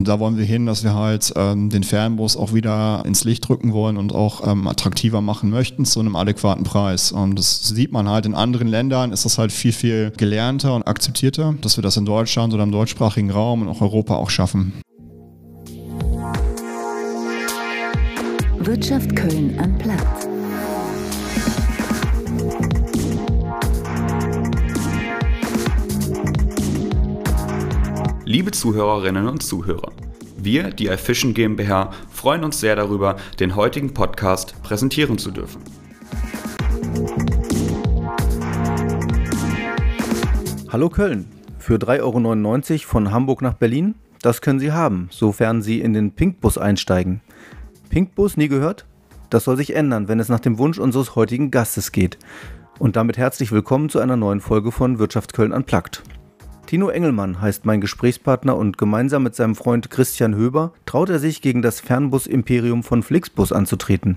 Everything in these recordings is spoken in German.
Da wollen wir hin, dass wir halt den Fernbus auch wieder ins Licht rücken wollen und auch attraktiver machen möchten zu einem adäquaten Preis. Und das sieht man halt in anderen Ländern, ist das halt viel, viel gelernter und akzeptierter, dass wir das in Deutschland oder im deutschsprachigen Raum und auch Europa auch schaffen. Wirtschaft Köln unplugged. Liebe Zuhörerinnen und Zuhörer, wir, die iFishing GmbH, freuen uns sehr darüber, den heutigen Podcast präsentieren zu dürfen. Hallo Köln, für 3,99 € von Hamburg nach Berlin, das können Sie haben, sofern Sie in den Pinkbus einsteigen. Pinkbus, nie gehört? Das soll sich ändern, wenn es nach dem Wunsch unseres heutigen Gastes geht. Und damit herzlich willkommen zu einer neuen Folge von Wirtschaft Köln unplugged. Tino Engelmann heißt mein Gesprächspartner und gemeinsam mit seinem Freund Christian Höber traut er sich gegen das Fernbus-Imperium von Flixbus anzutreten.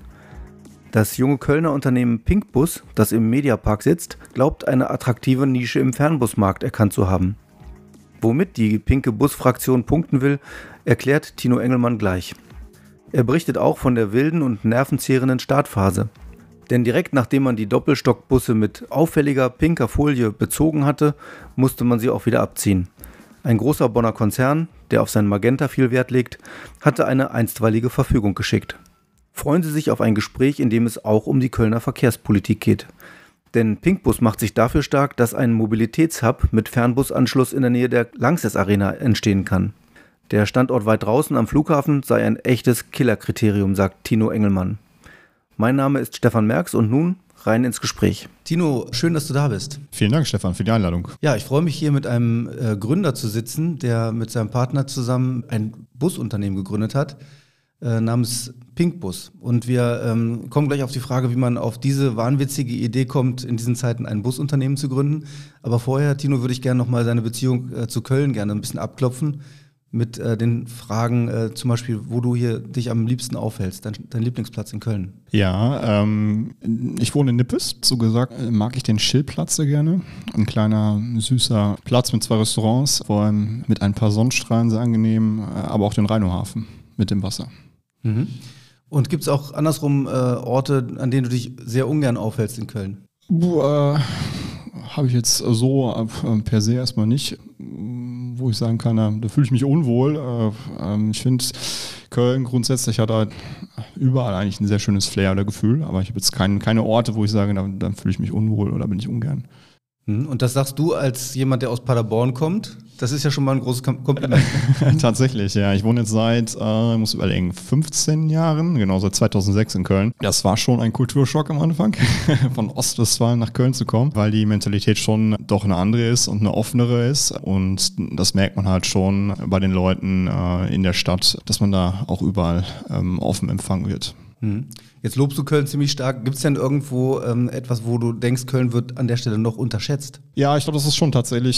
Das junge Kölner Unternehmen Pinkbus, das im Mediapark sitzt, glaubt eine attraktive Nische im Fernbusmarkt erkannt zu haben. Womit die pinke Busfraktion punkten will, erklärt Tino Engelmann gleich. Er berichtet auch von der wilden und nervenzehrenden Startphase. Denn direkt nachdem man die Doppelstockbusse mit auffälliger pinker Folie bezogen hatte, musste man sie auch wieder abziehen. Ein großer Bonner Konzern, der auf sein Magenta viel Wert legt, hatte eine einstweilige Verfügung geschickt. Freuen Sie sich auf ein Gespräch, in dem es auch um die Kölner Verkehrspolitik geht. Denn Pinkbus macht sich dafür stark, dass ein Mobilitätshub mit Fernbusanschluss in der Nähe der Lanxess Arena entstehen kann. Der Standort weit draußen am Flughafen sei ein echtes Killerkriterium, sagt Tino Engelmann. Mein Name ist Stefan Merx und nun rein ins Gespräch. Tino, schön, dass du da bist. Vielen Dank, Stefan, für die Einladung. Ja, ich freue mich hier mit einem Gründer zu sitzen, der mit seinem Partner zusammen ein Busunternehmen gegründet hat, namens Pinkbus. Und wir kommen gleich auf die Frage, wie man auf diese wahnwitzige Idee kommt, in diesen Zeiten ein Busunternehmen zu gründen. Aber vorher, Tino, würde ich gerne nochmal deine Beziehung zu Köln gerne ein bisschen abklopfen. Mit den Fragen zum Beispiel, wo du hier dich am liebsten aufhältst, dein Lieblingsplatz in Köln. Ja, ich wohne in Nippes. So gesagt mag ich den Schillplatz sehr gerne. Ein kleiner, süßer Platz mit 2 Restaurants, vor allem mit ein paar Sonnenstrahlen, sehr angenehm, aber auch den Rheinohafen mit dem Wasser. Mhm. Und gibt es auch andersrum Orte, an denen du dich sehr ungern aufhältst in Köln? Habe ich jetzt so per se erstmal nicht, wo ich sagen kann, da fühle ich mich unwohl. Ich finde, Köln grundsätzlich hat halt überall eigentlich ein sehr schönes Flair oder Gefühl, aber ich habe jetzt keine Orte, wo ich sage, da fühle ich mich unwohl oder bin ich ungern. Und das sagst du als jemand, der aus Paderborn kommt? Das ist ja schon mal ein großes Kompliment. Tatsächlich, ja. Ich wohne jetzt seit, ich muss überlegen, 15 Jahren, genau, seit 2006 in Köln. Das war schon ein Kulturschock am Anfang, von Ostwestfalen nach Köln zu kommen, weil die Mentalität schon doch eine andere ist und eine offenere ist. Und das merkt man halt schon bei den Leuten in der Stadt, dass man da auch überall offen empfangen wird. Jetzt lobst du Köln ziemlich stark. Gibt es denn irgendwo etwas, wo du denkst, Köln wird an der Stelle noch unterschätzt? Ja, ich glaube, das ist schon tatsächlich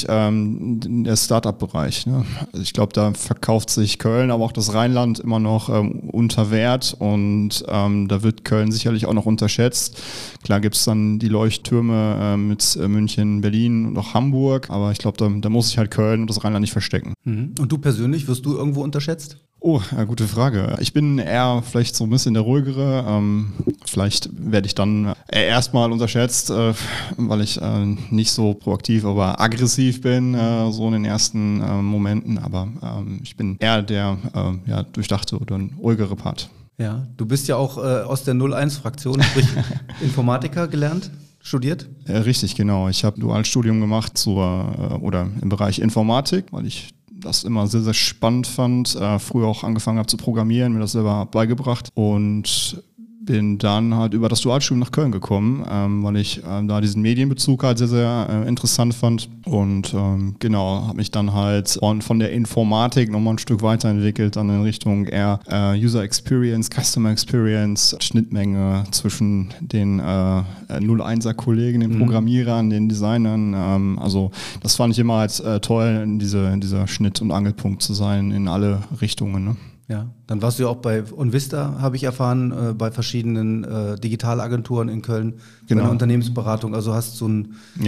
der Start-up-Bereich. Ne? Also ich glaube, da verkauft sich Köln, aber auch das Rheinland immer noch unter Wert und da wird Köln sicherlich auch noch unterschätzt. Klar gibt es dann die Leuchttürme mit München, Berlin und auch Hamburg, aber ich glaube, da muss sich halt Köln und das Rheinland nicht verstecken. Und du persönlich, wirst du irgendwo unterschätzt? Oh, gute Frage. Ich bin eher vielleicht so ein bisschen der ruhigere. Vielleicht werde ich dann erstmal unterschätzt, weil ich nicht so proaktiv, aber aggressiv bin, so in den ersten Momenten. Aber ich bin eher der durchdachte oder ein ruhigere Part. Ja, du bist ja auch aus der 01-Fraktion, sprich Informatiker gelernt. Studiert? Richtig, genau. Ich habe Dualstudium gemacht oder im Bereich Informatik, weil ich das immer sehr, sehr spannend fand. Früher auch angefangen habe zu programmieren, mir das selber beigebracht und bin dann halt über das Dualstudium nach Köln gekommen, weil ich da diesen Medienbezug halt sehr, sehr interessant fand und habe mich dann halt von der Informatik nochmal ein Stück weiterentwickelt, dann in Richtung eher User Experience, Customer Experience, Schnittmenge zwischen den 01er-Kollegen, den Programmierern, den Designern. Also das fand ich immer halt toll, dieser Schnitt- und Angelpunkt zu sein in alle Richtungen, ne? Ja, dann warst du ja auch bei OnVista, habe ich erfahren, bei verschiedenen Digitalagenturen in Köln, bei einer Unternehmensberatung. Also hast so ein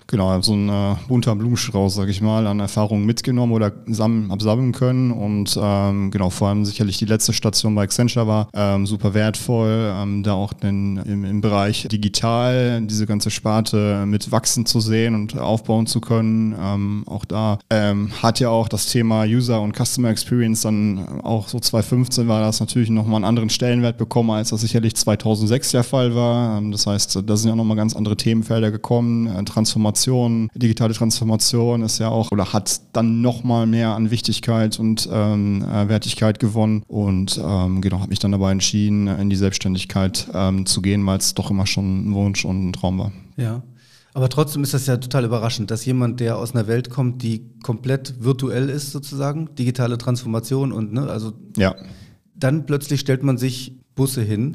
genau, so ein bunter Blumenstrauß, sag ich mal, an Erfahrungen mitgenommen oder absammeln können und genau, vor allem sicherlich die letzte Station bei Accenture war super wertvoll, da auch im Bereich digital diese ganze Sparte mit wachsen zu sehen und aufbauen zu können. Auch da hat ja auch das Thema User und Customer Experience dann auch so 2015 war das natürlich nochmal einen anderen Stellenwert bekommen, als das sicherlich 2006 der Fall war. Das heißt, da sind ja nochmal ganz andere Themenfelder gekommen. Transformation, digitale Transformation ist ja auch oder hat dann nochmal mehr an Wichtigkeit und Wertigkeit gewonnen und genau, habe mich dann dabei entschieden, in die Selbstständigkeit zu gehen, weil es doch immer schon ein Wunsch und ein Traum war. Ja. Aber trotzdem ist das ja total überraschend, dass jemand, der aus einer Welt kommt, die komplett virtuell ist sozusagen, digitale Transformation und also ja. Dann plötzlich stellt man sich Busse hin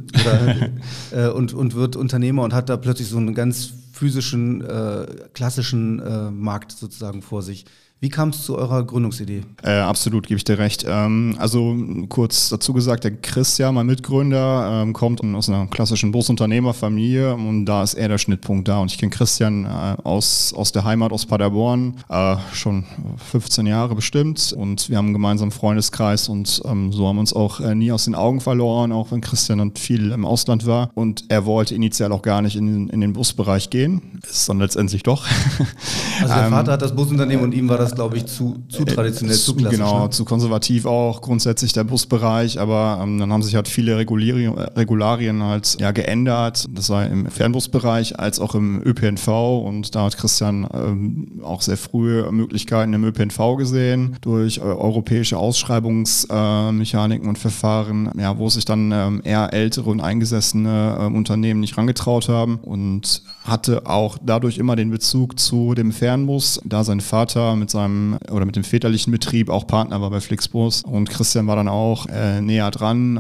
oder, und wird Unternehmer und hat da plötzlich so einen ganz physischen, klassischen Markt sozusagen vor sich. Wie kam es zu eurer Gründungsidee? Absolut, gebe ich dir recht. Also kurz dazu gesagt, der Christian, mein Mitgründer, kommt aus einer klassischen Busunternehmerfamilie und da ist er der Schnittpunkt da. Und ich kenne Christian aus der Heimat, aus Paderborn, schon 15 Jahre bestimmt. Und wir haben einen gemeinsamen Freundeskreis und so haben wir uns auch nie aus den Augen verloren, auch wenn Christian dann viel im Ausland war. Und er wollte initial auch gar nicht in den Busbereich gehen. Ist dann letztendlich doch. Also der Vater hat das Busunternehmen und ihm war das, glaube ich, zu traditionell, zu klassisch. Genau, zu konservativ auch grundsätzlich der Busbereich, aber dann haben sich halt viele Regularien halt geändert. Das war im Fernbusbereich als auch im ÖPNV und da hat Christian auch sehr früh Möglichkeiten im ÖPNV gesehen durch europäische Ausschreibungsmechaniken und Verfahren, wo sich dann eher ältere und eingesessene Unternehmen nicht rangetraut haben und hatte auch dadurch immer den Bezug zu dem Fernbus, da sein Vater mit dem väterlichen Betrieb auch Partner war bei Flixbus und Christian war dann auch näher dran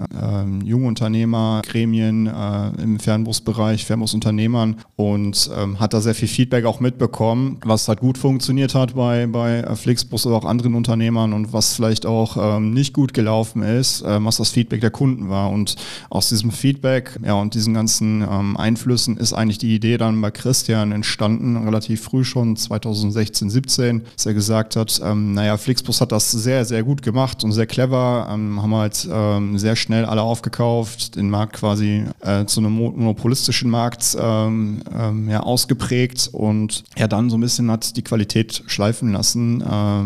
an Jungunternehmer, Gremien im Fernbusbereich, Fernbusunternehmern und hat da sehr viel Feedback auch mitbekommen, was halt gut funktioniert hat bei Flixbus oder auch anderen Unternehmern und was vielleicht auch nicht gut gelaufen ist, was das Feedback der Kunden war und aus diesem Feedback und diesen ganzen Einflüssen ist eigentlich die Idee dann bei Christian entstanden, relativ früh schon, 2016, 17, dass er gesagt hat, Flixbus hat das sehr, sehr gut gemacht und sehr clever, haben halt sehr schnell alle aufgekauft, den Markt quasi zu einem monopolistischen Markt ausgeprägt und dann so ein bisschen hat die Qualität schleifen lassen.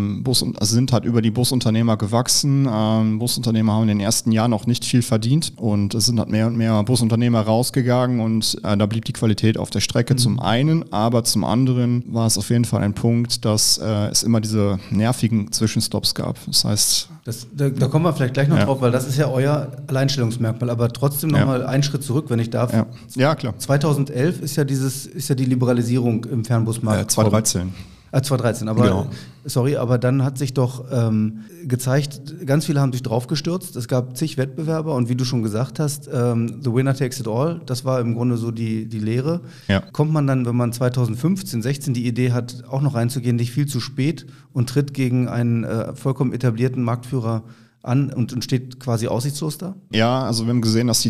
Sind halt über die Busunternehmer gewachsen. Busunternehmer haben in den ersten Jahren auch nicht viel verdient und es sind halt mehr und mehr Busunternehmer rausgegangen und da blieb die Qualität auf der Strecke zum einen, aber zum anderen war es auf jeden Fall ein Punkt, dass es immer diese nervigen Zwischenstops gab. Das heißt... Da kommen wir vielleicht gleich noch drauf, weil das ist ja euer Alleinstellungsmerkmal, aber trotzdem nochmal einen Schritt zurück, wenn ich darf. Ja, klar. 2011 ist ja die Liberalisierung im Fernbusmarkt. 2013. 2013, aber genau. Sorry, aber dann hat sich doch gezeigt, ganz viele haben sich draufgestürzt, es gab zig Wettbewerber und wie du schon gesagt hast, the winner takes it all, das war im Grunde so die Lehre. Ja. Kommt man dann, wenn man 2015, 16 die Idee hat, auch noch reinzugehen, nicht viel zu spät und tritt gegen einen vollkommen etablierten Marktführer an und steht quasi aussichtslos da? Ja, also wir haben gesehen, dass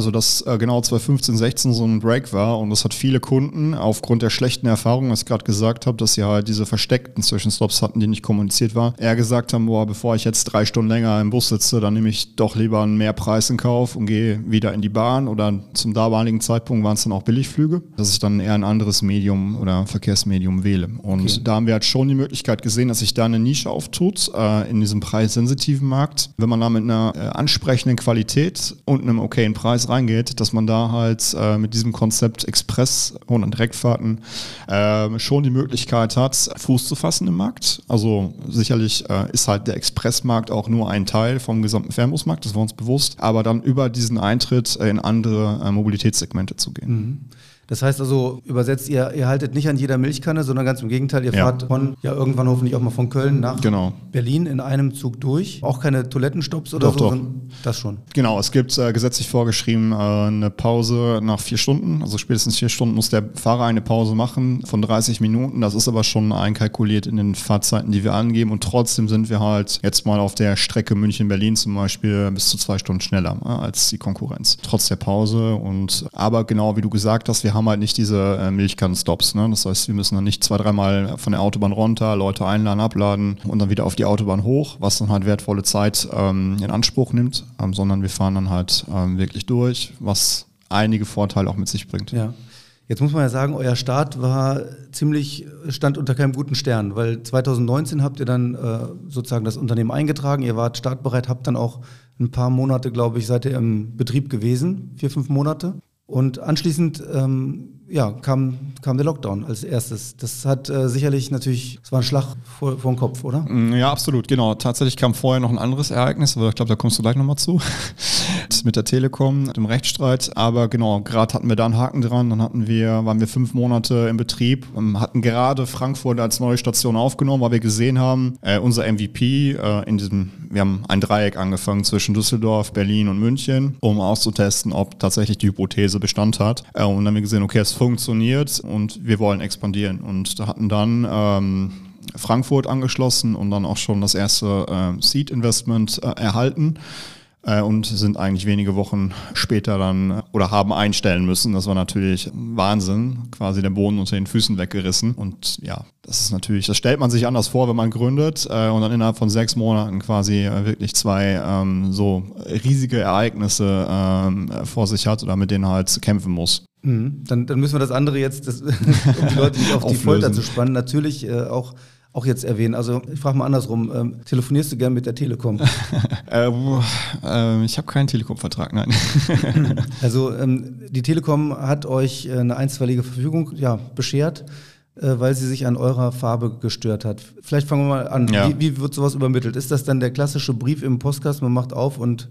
genau 2015, 16 so ein Break war und das hat viele Kunden aufgrund der schlechten Erfahrungen, was ich gerade gesagt habe, dass sie halt diese versteckten Zwischenstops hatten, die nicht kommuniziert waren, eher gesagt haben, bevor ich jetzt 3 Stunden länger im Bus sitze, dann nehme ich doch lieber einen Mehrpreis in Kauf und gehe wieder in die Bahn oder zum damaligen Zeitpunkt waren es dann auch Billigflüge, dass ich dann eher ein anderes Medium oder Verkehrsmedium wähle. Und da haben wir halt schon die Möglichkeit gesehen, dass sich da eine Nische auftut in diesem preissensitiven Markt. Wenn man da mit einer ansprechenden Qualität und einem okayen Preis reingeht, dass man da halt mit diesem Konzept Express- und Direktfahrten schon die Möglichkeit hat, Fuß zu fassen im Markt. Also sicherlich ist halt der Expressmarkt auch nur ein Teil vom gesamten Fernbusmarkt, das war uns bewusst, aber dann über diesen Eintritt in andere Mobilitätssegmente zu gehen. Mhm. Das heißt also, übersetzt, ihr haltet nicht an jeder Milchkanne, sondern ganz im Gegenteil, ihr fahrt irgendwann hoffentlich auch mal von Köln nach Berlin in einem Zug durch. Auch keine Toilettenstopps oder doch. Das schon. Genau, es gibt gesetzlich vorgeschrieben eine Pause nach 4 Stunden. Also spätestens 4 Stunden muss der Fahrer eine Pause machen von 30 Minuten. Das ist aber schon einkalkuliert in den Fahrzeiten, die wir angeben. Und trotzdem sind wir halt jetzt mal auf der Strecke München-Berlin zum Beispiel bis zu 2 Stunden schneller als die Konkurrenz. Trotz der Pause. Aber genau wie du gesagt hast, wir wir haben halt nicht diese Milchkannen-Stops. Ne? Das heißt, wir müssen dann nicht 2-3 Mal von der Autobahn runter, Leute einladen, abladen und dann wieder auf die Autobahn hoch, was dann halt wertvolle Zeit in Anspruch nimmt, sondern wir fahren dann halt wirklich durch, was einige Vorteile auch mit sich bringt. Ja. Jetzt muss man ja sagen, euer Start stand unter keinem guten Stern, weil 2019 habt ihr dann sozusagen das Unternehmen eingetragen, ihr wart startbereit, habt dann auch ein paar Monate, glaube ich, seid ihr im Betrieb gewesen, 4-5 Monate. Und anschließend kam der Lockdown als erstes. Das hat sicherlich natürlich, das war ein Schlag vor den Kopf, oder? Ja, absolut, genau. Tatsächlich kam vorher noch ein anderes Ereignis, aber ich glaube, da kommst du gleich nochmal zu, mit der Telekom, dem Rechtsstreit. Aber genau, gerade hatten wir da einen Haken dran, dann waren wir 5 Monate im Betrieb, hatten gerade Frankfurt als neue Station aufgenommen, weil wir gesehen haben, unser MVP wir haben ein Dreieck angefangen zwischen Düsseldorf, Berlin und München, um auszutesten, ob tatsächlich die Hypothese Bestand hat. Und dann haben wir gesehen, okay, es funktioniert und wir wollen expandieren. Und da hatten dann Frankfurt angeschlossen und dann auch schon das erste Seed-Investment erhalten. Und sind eigentlich wenige Wochen später dann oder haben einstellen müssen. Das war natürlich Wahnsinn, quasi der Boden unter den Füßen weggerissen. Und ja, das stellt man sich anders vor, wenn man gründet und dann innerhalb von 6 Monaten quasi wirklich 2 so riesige Ereignisse vor sich hat oder mit denen halt kämpfen muss. Dann müssen wir das andere jetzt, um die Leute nicht auf die Folter zu spannen, natürlich auch jetzt erwähnen. Also ich frage mal andersrum, telefonierst du gern mit der Telekom? Ich habe keinen Telekom-Vertrag, nein. Also die Telekom hat euch eine einstweilige Verfügung beschert, weil sie sich an eurer Farbe gestört hat. Vielleicht fangen wir mal an. Ja. Wie wird sowas übermittelt? Ist das dann der klassische Brief im Postkasten, man macht auf und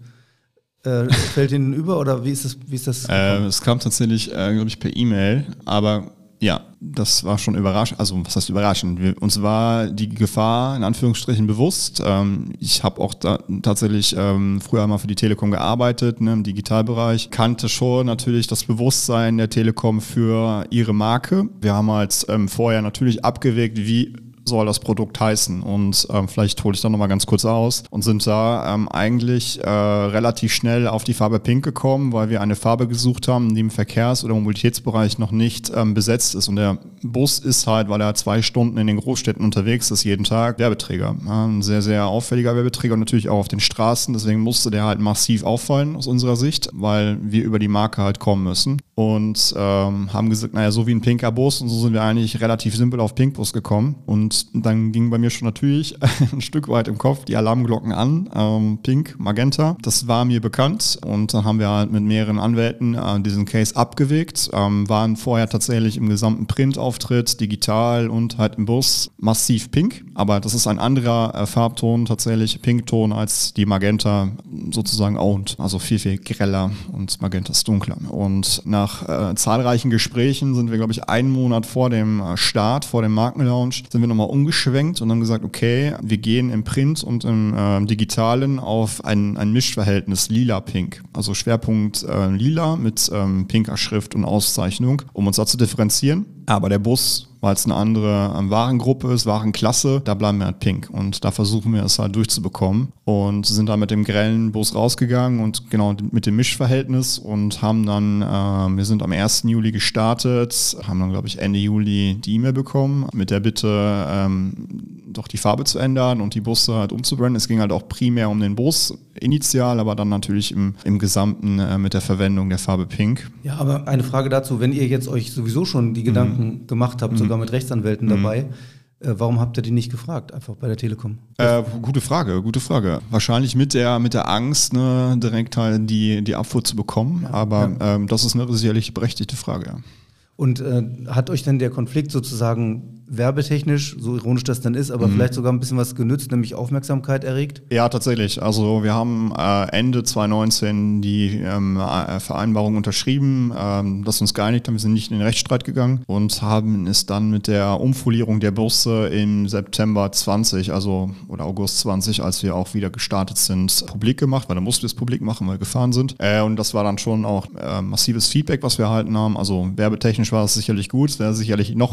fällt ihnen über oder wie ist das? Es kam tatsächlich, glaube ich, per E-Mail, aber ja, das war schon überraschend. Also was heißt überraschend? Uns war die Gefahr in Anführungsstrichen bewusst. Ich habe auch tatsächlich früher mal für die Telekom gearbeitet, im Digitalbereich. Kannte schon natürlich das Bewusstsein der Telekom für ihre Marke. Wir haben halt vorher natürlich abgewägt, wie soll das Produkt heißen und vielleicht hole ich da nochmal ganz kurz aus und sind da eigentlich relativ schnell auf die Farbe Pink gekommen, weil wir eine Farbe gesucht haben, die im Verkehrs- oder Mobilitätsbereich noch nicht besetzt ist und der Bus ist halt, weil er 2 Stunden in den Großstädten unterwegs ist, jeden Tag Werbeträger. Ein sehr, sehr auffälliger Werbeträger und natürlich auch auf den Straßen, deswegen musste der halt massiv auffallen aus unserer Sicht, weil wir über die Marke halt kommen müssen und haben gesagt, naja, so wie ein pinker Bus und so sind wir eigentlich relativ simpel auf Pinkbus gekommen und dann ging bei mir schon natürlich ein Stück weit im Kopf die Alarmglocken an, Pink, Magenta. Das war mir bekannt und dann haben wir halt mit mehreren Anwälten diesen Case abgewegt, waren vorher tatsächlich im gesamten Printauftritt, digital und halt im Bus massiv pink, aber das ist ein anderer Farbton, tatsächlich Pinkton als die Magenta sozusagen owned, also viel, viel greller und Magenta ist dunkler. Und nach zahlreichen Gesprächen sind wir, glaube ich, 1 Monat vor dem Start, vor dem Markenlaunch, sind wir nochmal umgeschwenkt und haben gesagt, okay, wir gehen im Print und im Digitalen auf ein Mischverhältnis lila-pink. Also Schwerpunkt lila mit pinker Schrift und Auszeichnung, um uns da zu differenzieren. Aber der Bus, weil es eine andere Warengruppe ist, Warenklasse, da bleiben wir halt pink. Und da versuchen wir es halt durchzubekommen. Und sind dann mit dem grellen Bus rausgegangen und genau mit dem Mischverhältnis und haben dann, wir sind am 1. Juli gestartet, haben dann, glaube ich, Ende Juli die E-Mail bekommen mit der Bitte, doch die Farbe zu ändern und die Busse halt umzubranden. Es ging halt auch primär um den Bus initial, aber dann natürlich im Gesamten mit der Verwendung der Farbe Pink. Ja, aber eine Frage dazu, wenn ihr jetzt euch sowieso schon die Gedanken gemacht habt, sogar mit Rechtsanwälten dabei, warum habt ihr die nicht gefragt, einfach bei der Telekom? Gute Frage. Wahrscheinlich mit der Angst, ne, direkt halt die Abfuhr zu bekommen, ja, aber das ist eine sicherlich berechtigte Frage, ja. Und hat euch denn der Konflikt sozusagen werbetechnisch, so ironisch das dann ist, aber vielleicht sogar ein bisschen was genützt, nämlich Aufmerksamkeit erregt? Ja, tatsächlich. Also wir haben Ende 2019 die Vereinbarung unterschrieben, das uns geeinigt haben. Wir sind nicht in den Rechtsstreit gegangen und haben es dann mit der Umfolierung der Busse im September 20, oder August 20, als wir auch wieder gestartet sind, publik gemacht, weil da mussten wir es publik machen, weil wir gefahren sind. Und das war dann schon auch massives Feedback, was wir erhalten haben. Also werbetechnisch war es sicherlich gut, es wäre sicherlich noch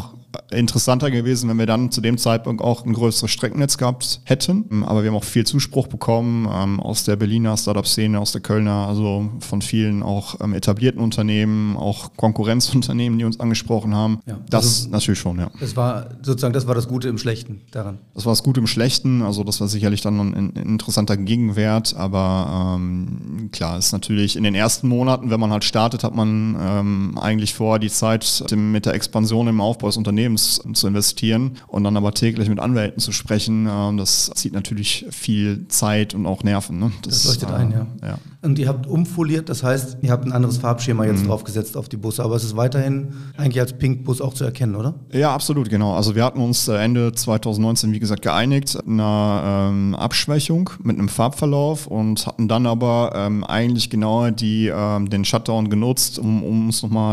interessanter gewesen, wenn wir dann zu dem Zeitpunkt auch ein größeres Streckennetz gehabt hätten. Aber wir haben auch viel Zuspruch bekommen aus der Berliner Startup-Szene, aus der Kölner, also von vielen auch etablierten Unternehmen, auch Konkurrenzunternehmen, die uns angesprochen haben. Ja, das also, natürlich schon, ja. Das war das Gute im Schlechten daran. Das war das Gute im Schlechten, also das war sicherlich dann ein interessanter Gegenwert, aber klar, ist natürlich in den ersten Monaten, wenn man halt startet, hat man eigentlich vor, die Zeit mit der Expansion im Aufbau des Unternehmens zu investieren und dann aber täglich mit Anwälten zu sprechen, das zieht natürlich viel Zeit und auch Nerven. Ne? Das leuchtet ein, ja. Und ihr habt umfoliert, das heißt, ihr habt ein anderes Farbschema jetzt draufgesetzt auf die Busse, aber es ist weiterhin eigentlich als Pink-Bus auch zu erkennen, oder? Ja, absolut, genau. Also wir hatten uns Ende 2019, wie gesagt, geeinigt, einer Abschwächung mit einem Farbverlauf und hatten dann aber eigentlich genau den Shutdown genutzt, um uns nochmal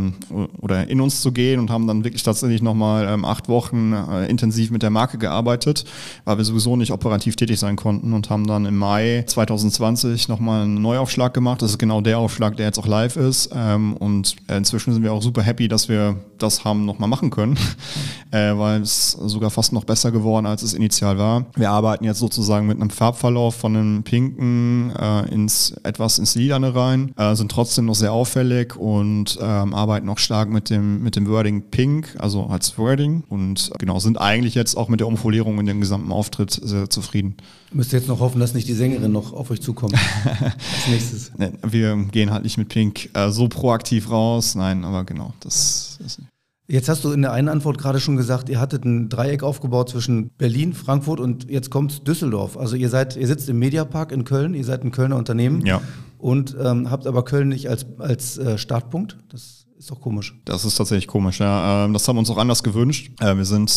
oder in uns zu gehen und haben dann wirklich tatsächlich nochmal 8 Wochen intensiv mit der Marke gearbeitet, weil wir sowieso nicht operativ tätig sein konnten und haben dann im Mai 2020 nochmal einen Neuaufschlag gemacht. Das ist genau der Aufschlag, der jetzt auch live ist und inzwischen sind wir auch super happy, dass wir das haben nochmal machen können, weil es sogar fast noch besser geworden, als es initial war. Wir arbeiten jetzt sozusagen mit einem Farbverlauf von einem pinken ins Lilane rein, sind trotzdem noch sehr auffällig und arbeiten auch stark mit dem Wording Pink, also als Wording und genau, sind eigentlich jetzt auch mit der Umfolierung in dem gesamten Auftritt sehr zufrieden. Müsst ihr jetzt noch hoffen, dass nicht die Sängerin noch auf euch zukommt als nächstes. Wir gehen halt nicht mit Pink so proaktiv raus, nein, aber genau, das ist nicht. Jetzt hast du in der einen Antwort gerade schon gesagt, ihr hattet ein Dreieck aufgebaut zwischen Berlin, Frankfurt und jetzt kommt Düsseldorf. Also ihr sitzt im Mediapark in Köln, ihr seid ein Kölner Unternehmen und habt aber Köln nicht als Startpunkt. Das ist doch komisch. Das ist tatsächlich komisch, ja. Das haben wir uns auch anders gewünscht. Wir sind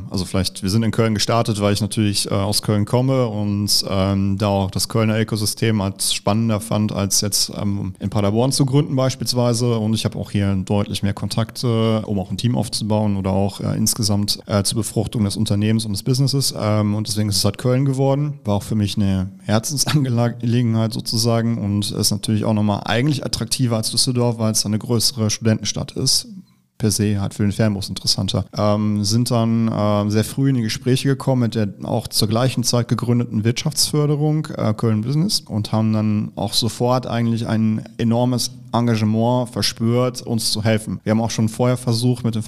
in Köln gestartet, weil ich natürlich aus Köln komme und da auch das Kölner Ökosystem als spannender fand, als jetzt in Paderborn zu gründen beispielsweise. Und ich habe auch hier deutlich mehr Kontakte, um auch ein Team aufzubauen oder auch insgesamt zur Befruchtung des Unternehmens und des Businesses. Und deswegen ist es halt Köln geworden. War auch für mich eine Herzensangelegenheit sozusagen und ist natürlich auch nochmal eigentlich attraktiver als Düsseldorf, weil es eine größere Studentenstadt ist. Per se halt für den Fernbus interessanter. Sind dann sehr früh in die Gespräche gekommen mit der auch zur gleichen Zeit gegründeten Wirtschaftsförderung Köln Business und haben dann auch sofort eigentlich ein enormes Engagement verspürt, uns zu helfen. Wir haben auch schon vorher versucht, mit dem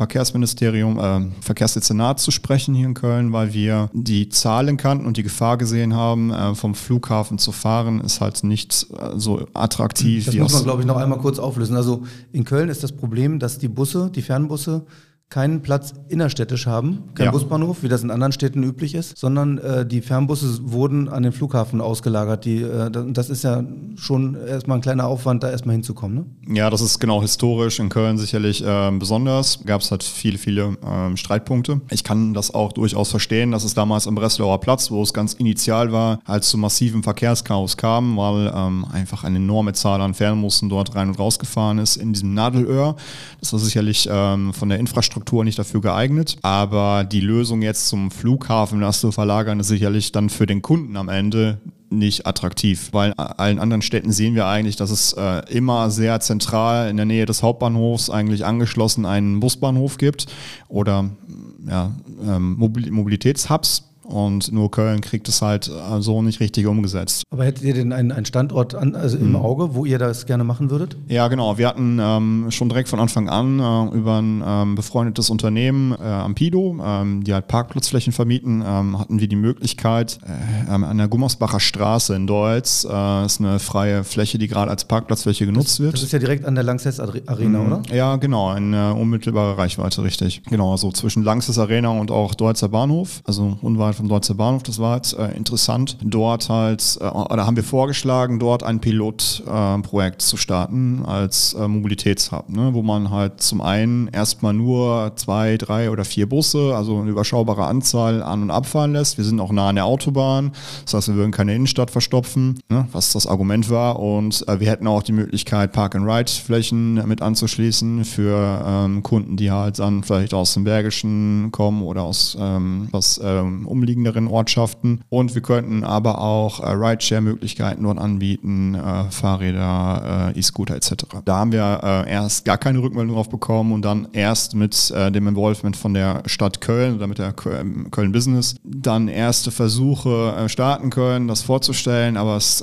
Verkehrsdezernat zu sprechen hier in Köln, weil wir die Zahlen kannten und die Gefahr gesehen haben, vom Flughafen zu fahren, ist halt nicht so attraktiv. Das muss man, glaube ich, noch einmal kurz auflösen. Also in Köln ist das Problem, dass die Fernbusse keinen Platz innerstädtisch haben, kein Busbahnhof, wie das in anderen Städten üblich ist, sondern die Fernbusse wurden an den Flughafen ausgelagert. Das ist ja schon erstmal ein kleiner Aufwand, da erstmal hinzukommen, ne? Ja, das ist genau historisch in Köln sicherlich besonders. Gab es halt viele Streitpunkte. Ich kann das auch durchaus verstehen, dass es damals am Breslauer Platz, wo es ganz initial war, halt zu massivem Verkehrschaos kam, weil einfach eine enorme Zahl an Fernbussen dort rein und rausgefahren ist in diesem Nadelöhr. Das war sicherlich von der Infrastruktur nicht dafür geeignet, aber die Lösung jetzt zum Flughafen das zu verlagern, ist sicherlich dann für den Kunden am Ende nicht attraktiv, weil in allen anderen Städten sehen wir eigentlich, dass es immer sehr zentral in der Nähe des Hauptbahnhofs eigentlich angeschlossen einen Busbahnhof gibt oder Mobilitätshubs. Und nur Köln kriegt es halt so nicht richtig umgesetzt. Aber hättet ihr denn einen Standort im Auge, wo ihr das gerne machen würdet? Ja, genau. Wir hatten schon direkt von Anfang an über ein befreundetes Unternehmen, Ampido, die halt Parkplatzflächen vermieten, hatten wir die Möglichkeit, an der Gummersbacher Straße in Deutz, ist eine freie Fläche, die gerade als Parkplatzfläche genutzt wird. Das ist ja direkt an der Lanxess Arena, oder? Ja, genau, in unmittelbarer Reichweite, richtig. Genau, also zwischen Lanxess Arena und auch Deutzer Bahnhof, also unweit vom Deutzer Bahnhof. Das war jetzt interessant. Dort oder haben wir vorgeschlagen, dort ein Pilotprojekt zu starten als Mobilitätshub, ne, wo man halt zum einen erstmal nur 2, 3 oder 4 Busse, also eine überschaubare Anzahl an- und abfahren lässt. Wir sind auch nah an der Autobahn. Das heißt, wir würden keine Innenstadt verstopfen, ne, was das Argument war. Und wir hätten auch die Möglichkeit, Park-and-Ride-Flächen mit anzuschließen für Kunden, die halt dann vielleicht aus dem Bergischen kommen oder aus was umliegend umliegenderen Ortschaften. Und wir könnten aber auch Rideshare-Möglichkeiten dort anbieten, Fahrräder, E-Scooter etc. Da haben wir erst gar keine Rückmeldung drauf bekommen und dann erst mit dem Involvement von der Stadt Köln oder mit der Köln Business dann erste Versuche starten können, das vorzustellen, aber es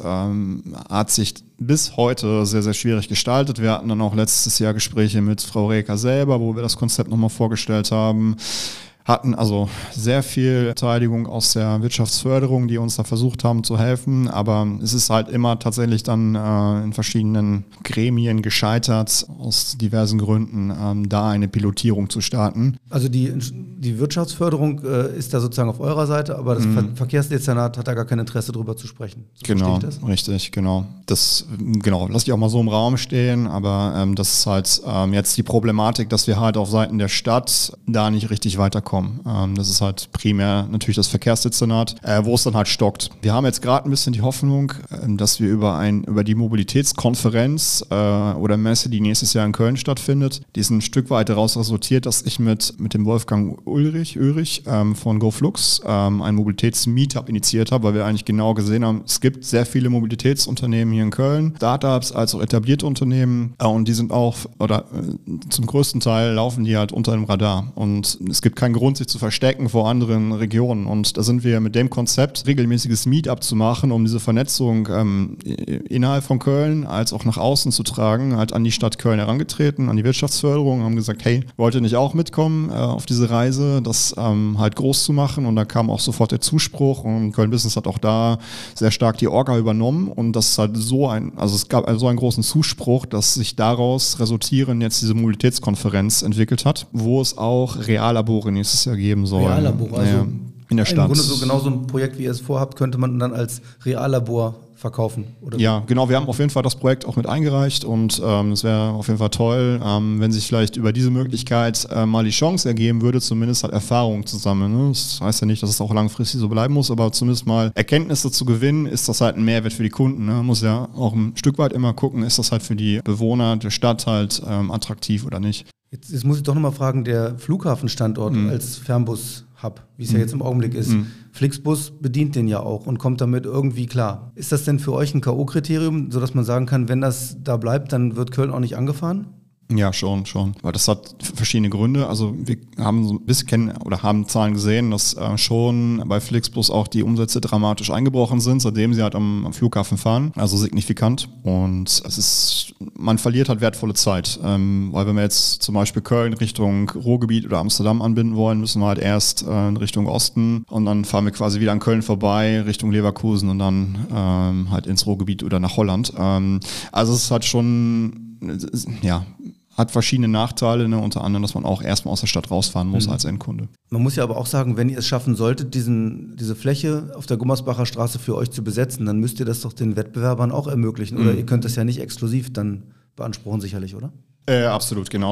hat sich bis heute sehr, sehr schwierig gestaltet. Wir hatten dann auch letztes Jahr Gespräche mit Frau Reker selber, wo wir das Konzept nochmal vorgestellt haben. Hatten also sehr viel Beteiligung aus der Wirtschaftsförderung, die uns da versucht haben zu helfen, aber es ist halt immer tatsächlich dann in verschiedenen Gremien gescheitert, aus diversen Gründen, da eine Pilotierung zu starten. Also die Wirtschaftsförderung ist da sozusagen auf eurer Seite, aber das Verkehrsdezernat hat da gar kein Interesse drüber zu sprechen. So genau, verstehe ich das? Richtig, genau. Das lasse ich auch mal so im Raum stehen, aber das ist halt jetzt die Problematik, dass wir halt auf Seiten der Stadt da nicht richtig weiterkommen. Das ist halt primär natürlich das Verkehrsdezernat, wo es dann halt stockt. Wir haben jetzt gerade ein bisschen die Hoffnung, dass wir über die Mobilitätskonferenz oder Messe, die nächstes Jahr in Köln stattfindet, die ist ein Stück weit daraus resultiert, dass ich mit dem Wolfgang Ulrich von GoFlux ein Mobilitäts-Meetup initiiert habe, weil wir eigentlich genau gesehen haben, es gibt sehr viele Mobilitätsunternehmen hier in Köln, Startups als auch etablierte Unternehmen und die sind auch, oder zum größten Teil laufen die halt unter dem Radar und es gibt keinen Grund, sich zu verstecken vor anderen Regionen. Und da sind wir mit dem Konzept, regelmäßiges Meetup zu machen, um diese Vernetzung innerhalb von Köln als auch nach außen zu tragen, halt an die Stadt Köln herangetreten, an die Wirtschaftsförderung, haben gesagt, hey, wollt ihr nicht auch mitkommen auf diese Reise, das halt groß zu machen? Und da kam auch sofort der Zuspruch und Köln Business hat auch da sehr stark die Orga übernommen und das ist halt es gab so einen großen Zuspruch, dass sich daraus resultierend jetzt diese Mobilitätskonferenz entwickelt hat, wo es auch Reallabore nächstes Jahr geben soll. Reallabor, also in der Stadt. Im Grunde so genau so ein Projekt, wie ihr es vorhabt, könnte man dann als Reallabor verkaufen, oder? Ja, genau. Wir haben auf jeden Fall das Projekt auch mit eingereicht und es wäre auf jeden Fall toll, wenn sich vielleicht über diese Möglichkeit mal die Chance ergeben würde, zumindest halt Erfahrung zu sammeln. Ne? Das heißt ja nicht, dass es auch langfristig so bleiben muss, aber zumindest mal Erkenntnisse zu gewinnen, ist das halt ein Mehrwert für die Kunden. Ne? Man muss ja auch ein Stück weit immer gucken, ist das halt für die Bewohner der Stadt halt attraktiv oder nicht. Jetzt muss ich doch nochmal fragen, der Flughafenstandort als Fernbus-Hub, wie es ja jetzt im Augenblick ist, Flixbus bedient den ja auch und kommt damit irgendwie klar. Ist das denn für euch ein K.O.-Kriterium, sodass man sagen kann, wenn das da bleibt, dann wird Köln auch nicht angefahren? Ja, schon. Weil das hat verschiedene Gründe. Also wir haben so ein bisschen haben Zahlen gesehen, dass schon bei Flixbus auch die Umsätze dramatisch eingebrochen sind, seitdem sie halt am Flughafen fahren. Also signifikant. Und man verliert halt wertvolle Zeit. Weil wenn wir jetzt zum Beispiel Köln Richtung Ruhrgebiet oder Amsterdam anbinden wollen, müssen wir halt erst in Richtung Osten und dann fahren wir quasi wieder an Köln vorbei, Richtung Leverkusen und dann halt ins Ruhrgebiet oder nach Holland. Also es ist halt schon, hat verschiedene Nachteile, ne? Unter anderem, dass man auch erstmal aus der Stadt rausfahren muss als Endkunde. Man muss ja aber auch sagen, wenn ihr es schaffen solltet, diese Fläche auf der Gummersbacher Straße für euch zu besetzen, dann müsst ihr das doch den Wettbewerbern auch ermöglichen. Oder ihr könnt das ja nicht exklusiv dann beanspruchen sicherlich, oder? Absolut, genau.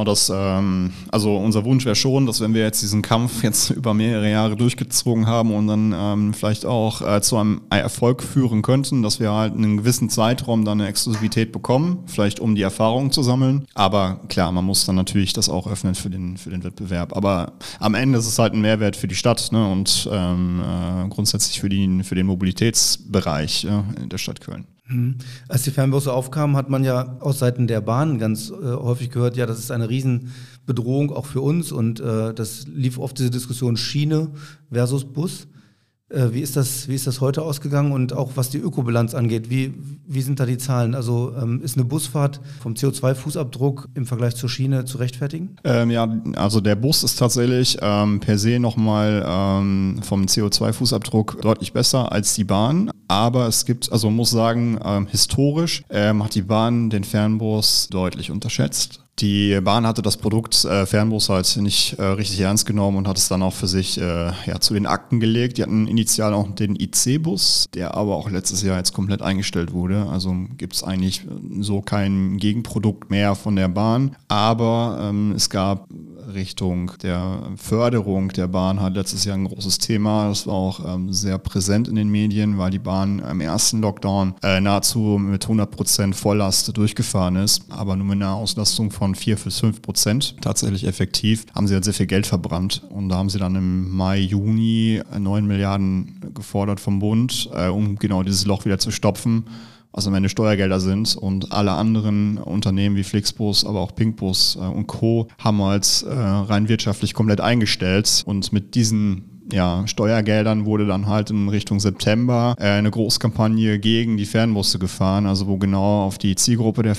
Also unser Wunsch wäre schon, dass wenn wir jetzt diesen Kampf jetzt über mehrere Jahre durchgezogen haben und dann vielleicht auch zu einem Erfolg führen könnten, dass wir halt in einem gewissen Zeitraum dann eine Exklusivität bekommen, vielleicht um die Erfahrungen zu sammeln. Aber klar, man muss dann natürlich das auch öffnen für den Wettbewerb. Aber am Ende ist es halt ein Mehrwert für die Stadt, ne, und grundsätzlich für den Mobilitätsbereich der Stadt Köln. Als die Fernbusse aufkamen, hat man ja aus Seiten der Bahn ganz häufig gehört, ja, das ist eine Riesenbedrohung auch für uns und das lief oft diese Diskussion Schiene versus Bus. Wie ist das heute ausgegangen und auch was die Ökobilanz angeht, wie sind da die Zahlen? Also ist eine Busfahrt vom CO2-Fußabdruck im Vergleich zur Schiene zu rechtfertigen? Also der Bus ist tatsächlich per se nochmal vom CO2-Fußabdruck deutlich besser als die Bahn. Aber man muss sagen, historisch hat die Bahn den Fernbus deutlich unterschätzt. Die Bahn hatte das Produkt Fernbus halt nicht richtig ernst genommen und hat es dann auch für sich zu den Akten gelegt. Die hatten initial auch den IC-Bus, der aber auch letztes Jahr jetzt komplett eingestellt wurde. Also gibt es eigentlich so kein Gegenprodukt mehr von der Bahn. Aber es gab Richtung der Förderung der Bahn halt letztes Jahr ein großes Thema. Das war auch sehr präsent in den Medien, weil die Bahn im ersten Lockdown nahezu mit 100% Volllast durchgefahren ist, aber nur mit einer Auslastung von 4-5%. Tatsächlich effektiv haben sie halt sehr viel Geld verbrannt und da haben sie dann im Mai, Juni 9 Milliarden gefordert vom Bund, um genau dieses Loch wieder zu stopfen, was am Ende Steuergelder sind, und alle anderen Unternehmen wie Flixbus, aber auch Pinkbus und Co. haben halt rein wirtschaftlich komplett eingestellt, und mit diesen Steuergeldern wurde dann halt in Richtung September eine Großkampagne gegen die Fernbusse gefahren, also wo genau auf die Zielgruppe der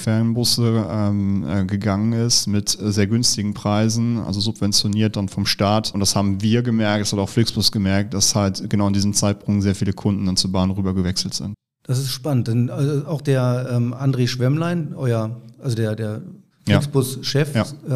Fernbusse gegangen ist mit sehr günstigen Preisen, also subventioniert dann vom Staat. Und das haben wir gemerkt, das hat auch Flixbus gemerkt, dass halt genau in diesem Zeitpunkt sehr viele Kunden dann zur Bahn rüber gewechselt sind. Das ist spannend, denn auch der André Schwemmlein, der Flixbus-Chef,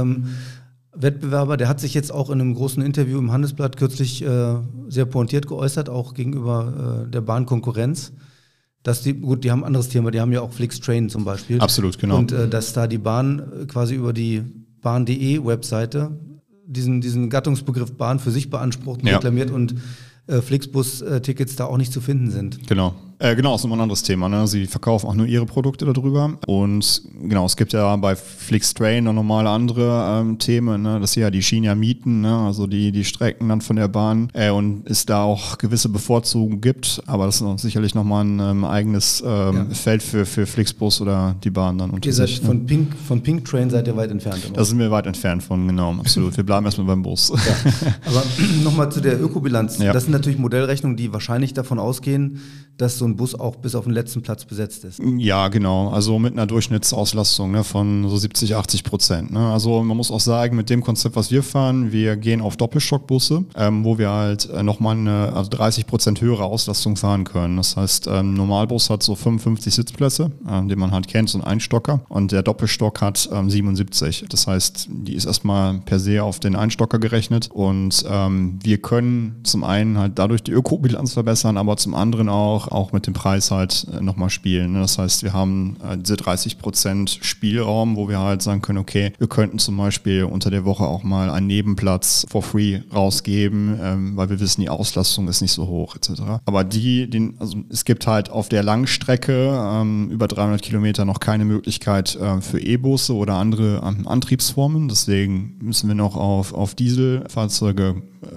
Wettbewerber, der hat sich jetzt auch in einem großen Interview im Handelsblatt kürzlich sehr pointiert geäußert, auch gegenüber der Bahnkonkurrenz, dass die haben ein anderes Thema, die haben ja auch Flixtrain zum Beispiel. Absolut, genau. Und dass da die Bahn quasi über die Bahn.de Webseite diesen Gattungsbegriff Bahn für sich beansprucht und reklamiert und Flixbus-Tickets da auch nicht zu finden sind. Genau. Genau, ist nochmal ein anderes Thema. Ne? Sie verkaufen auch nur ihre Produkte darüber. Und genau, es gibt ja bei Flixtrain noch normale andere Themen, ne? Dass sie ja die Schienen ja mieten, ne? Also die Strecken dann von der Bahn, und es da auch gewisse Bevorzugungen gibt. Aber das ist sicherlich nochmal ein eigenes Feld für Flixbus oder die Bahn dann unter sich. Von Pinktrain seid ihr weit entfernt. Da sind wir weit entfernt von, genau, absolut. Wir bleiben erstmal beim Bus. Ja. Aber nochmal zu der Ökobilanz. Ja. Das sind natürlich Modellrechnungen, die wahrscheinlich davon ausgehen, dass so ein Bus auch bis auf den letzten Platz besetzt ist. Ja, genau. Also mit einer Durchschnittsauslastung von so 70-80%. Ne? Also man muss auch sagen, mit dem Konzept, was wir fahren, wir gehen auf Doppelstockbusse, wo wir halt nochmal eine 30% höhere Auslastung fahren können. Das heißt, ein Normalbus hat so 55 Sitzplätze, den man halt kennt, so ein Einstocker. Und der Doppelstock hat 77. Das heißt, die ist erstmal per se auf den Einstocker gerechnet. Und wir können zum einen halt dadurch die Ökobilanz verbessern, aber zum anderen auch mit dem Preis halt nochmal spielen. Das heißt, wir haben diese 30% Spielraum, wo wir halt sagen können, okay, wir könnten zum Beispiel unter der Woche auch mal einen Nebenplatz for free rausgeben, weil wir wissen, die Auslastung ist nicht so hoch etc. Aber also es gibt halt auf der Langstrecke über 300 Kilometer noch keine Möglichkeit für E-Busse oder andere Antriebsformen. Deswegen müssen wir noch auf Dieselfahrzeuge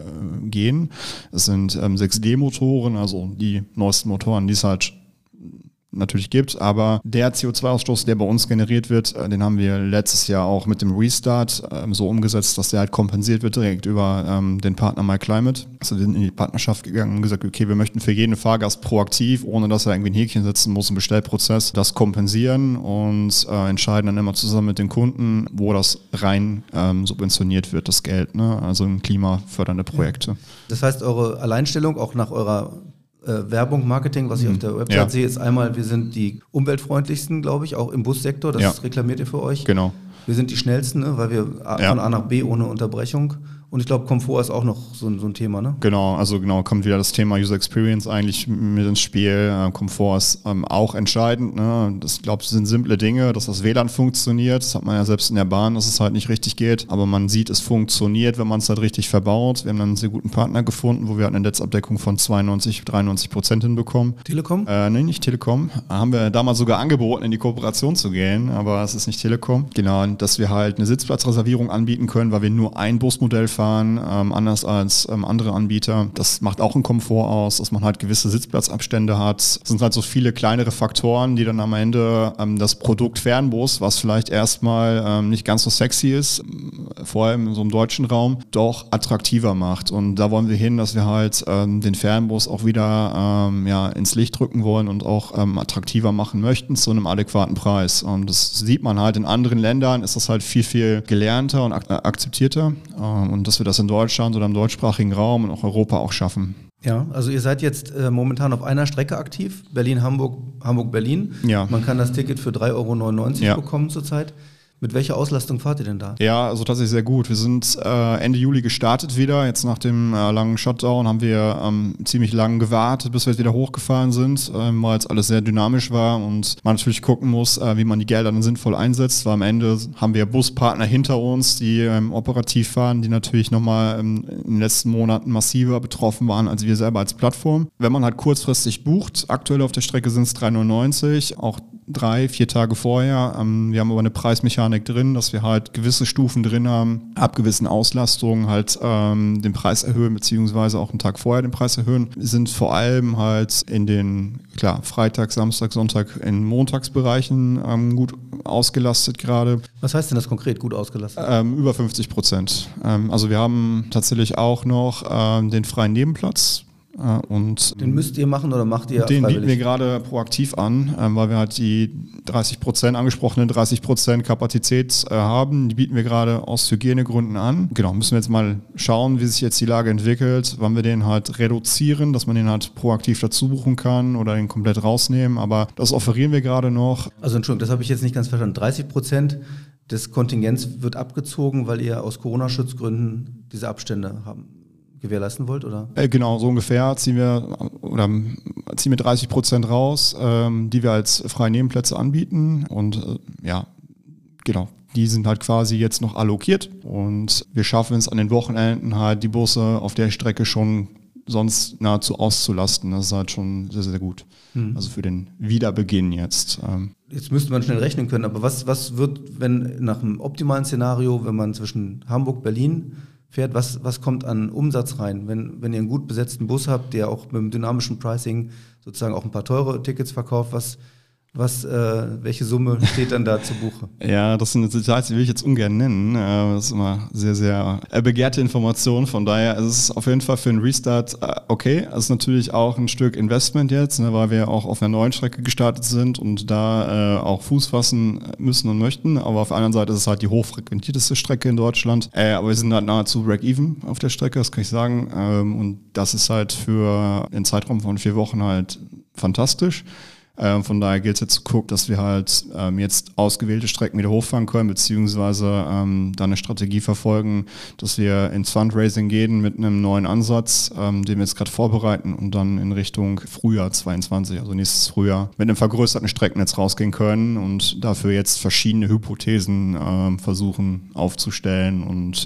gehen. Es sind 6D-Motoren, also die neuesten Motoren, die es halt natürlich gibt, aber der CO2-Ausstoß, der bei uns generiert wird, den haben wir letztes Jahr auch mit dem Restart so umgesetzt, dass der halt kompensiert wird direkt über den Partner MyClimate. Also wir sind in die Partnerschaft gegangen und gesagt, okay, wir möchten für jeden Fahrgast proaktiv, ohne dass er irgendwie ein Häkchen setzen muss, im Bestellprozess, das kompensieren und entscheiden dann immer zusammen mit den Kunden, wo das rein subventioniert wird, das Geld, ne? Also in klimafördernde Projekte. Das heißt, eure Alleinstellung, auch nach eurer Werbung, Marketing, was ich auf der Website sehe, ist einmal, wir sind die umweltfreundlichsten, glaube ich, auch im Bussektor, das reklamiert ihr für euch. Genau. Wir sind die schnellsten, ne, weil wir von A nach B ohne Unterbrechung. Und ich glaube, Komfort ist auch noch so ein Thema, ne? Genau, kommt wieder das Thema User Experience eigentlich mit ins Spiel. Komfort ist auch entscheidend, ne? Das, glaube ich, sind simple Dinge, dass das WLAN funktioniert. Das hat man ja selbst in der Bahn, dass es halt nicht richtig geht. Aber man sieht, es funktioniert, wenn man es halt richtig verbaut. Wir haben dann einen sehr guten Partner gefunden, wo wir halt eine Netzabdeckung von 92-93% hinbekommen. Telekom? Nee, nicht Telekom. Haben wir damals sogar angeboten, in die Kooperation zu gehen, aber es ist nicht Telekom. Genau, dass wir halt eine Sitzplatzreservierung anbieten können, weil wir nur ein Busmodell fahren. Anders als andere Anbieter. Das macht auch einen Komfort aus, dass man halt gewisse Sitzplatzabstände hat. Es sind halt so viele kleinere Faktoren, die dann am Ende das Produkt Fernbus, was vielleicht erstmal nicht ganz so sexy ist, vor allem in so einem deutschen Raum, doch attraktiver macht. Und da wollen wir hin, dass wir halt den Fernbus auch wieder ins Licht drücken wollen und auch attraktiver machen möchten zu einem adäquaten Preis. Und das sieht man halt in anderen Ländern, ist das halt viel, viel gelernter und akzeptierter. Und dass wir das in Deutschland oder im deutschsprachigen Raum und auch Europa auch schaffen. Ja, also ihr seid jetzt momentan auf einer Strecke aktiv, Berlin-Hamburg, Hamburg-Berlin. Ja. Man kann das Ticket für 3,99 € bekommen zurzeit. Mit welcher Auslastung fahrt ihr denn da? Ja, also tatsächlich sehr gut. Wir sind Ende Juli gestartet wieder. Jetzt nach dem langen Shutdown haben wir ziemlich lang gewartet, bis wir jetzt wieder hochgefahren sind, weil jetzt alles sehr dynamisch war und man natürlich gucken muss, wie man die Gelder dann sinnvoll einsetzt, weil am Ende haben wir Buspartner hinter uns, die operativ fahren, die natürlich nochmal in den letzten Monaten massiver betroffen waren als wir selber als Plattform. Wenn man halt kurzfristig bucht, aktuell auf der Strecke sind es 3,99, auch 3-4 Tage vorher. Wir haben aber eine Preismechanik drin, dass wir halt gewisse Stufen drin haben, ab gewissen Auslastungen halt den Preis erhöhen, beziehungsweise auch einen Tag vorher den Preis erhöhen. Wir sind vor allem halt in den, Freitag, Samstag, Sonntag in Montagsbereichen gut ausgelastet gerade. Was heißt denn das konkret, gut ausgelastet? Über 50%. Also wir haben tatsächlich auch noch den freien Nebenplatz. Und den müsst ihr machen oder macht ihr den freiwillig? bieten wir gerade proaktiv an, weil wir halt die 30% angesprochenen 30% Kapazität haben. Die bieten wir gerade aus Hygienegründen an. Genau, müssen wir jetzt mal schauen, wie sich jetzt die Lage entwickelt, wann wir den halt reduzieren, dass man den halt proaktiv dazu buchen kann oder den komplett rausnehmen. Aber das offerieren wir gerade noch. Also Entschuldigung, das habe ich jetzt nicht ganz verstanden. 30% des Kontingents wird abgezogen, weil ihr aus Corona-Schutzgründen diese Abstände gewährleisten wollt, oder? Genau, so ungefähr ziehen wir 30% raus, die wir als freie Nebenplätze anbieten und genau, die sind halt quasi jetzt noch allokiert und wir schaffen es an den Wochenenden halt die Busse auf der Strecke schon sonst nahezu auszulasten. Das ist halt schon sehr, sehr gut. Also für den Wiederbeginn jetzt. Jetzt müsste man schnell rechnen können, aber was wird, wenn nach einem optimalen Szenario, wenn man zwischen Hamburg, Berlin fährt, was kommt an Umsatz rein? Wenn ihr einen gut besetzten Bus habt, der auch mit dem dynamischen Pricing sozusagen auch ein paar teure Tickets verkauft, welche Summe steht dann da zu Buche? Ja, das sind Details, die will ich jetzt ungern nennen. Das ist immer sehr, sehr begehrte Information. Von daher ist es auf jeden Fall für einen Restart okay. Es ist natürlich auch ein Stück Investment jetzt, weil wir auch auf einer neuen Strecke gestartet sind und da auch Fuß fassen müssen und möchten. Aber auf der anderen Seite ist es halt die hochfrequentierteste Strecke in Deutschland. Aber wir sind halt nahezu Break-Even auf der Strecke, das kann ich sagen. Und das ist halt für den Zeitraum von 4 Wochen halt fantastisch. Von daher gilt es jetzt zu gucken, dass wir halt jetzt ausgewählte Strecken wieder hochfahren können, beziehungsweise dann eine Strategie verfolgen, dass wir ins Fundraising gehen mit einem neuen Ansatz, den wir jetzt gerade vorbereiten und dann in Richtung Frühjahr 22, also nächstes Frühjahr, mit einem vergrößerten Streckennetz rausgehen können und dafür jetzt verschiedene Hypothesen versuchen aufzustellen und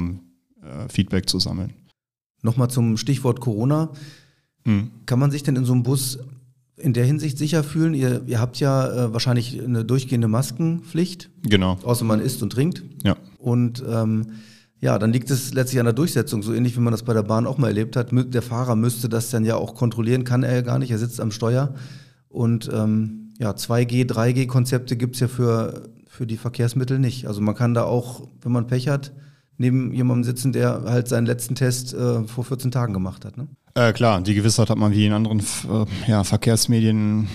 Feedback zu sammeln. Nochmal zum Stichwort Corona. Kann man sich denn in so einem Bus in der Hinsicht sicher fühlen? Ihr habt ja wahrscheinlich eine durchgehende Maskenpflicht. Genau. Außer man isst und trinkt. Ja. Und dann liegt es letztlich an der Durchsetzung, so ähnlich wie man das bei der Bahn auch mal erlebt hat. Der Fahrer müsste das dann ja auch kontrollieren, kann er ja gar nicht, er sitzt am Steuer. Und 2G, 3G-Konzepte gibt es ja für die Verkehrsmittel nicht. Also man kann da auch, wenn man Pech hat, neben jemandem sitzen, der halt seinen letzten Test vor 14 Tagen gemacht hat, ne? Klar, die Gewissheit hat man wie in anderen Verkehrsmedien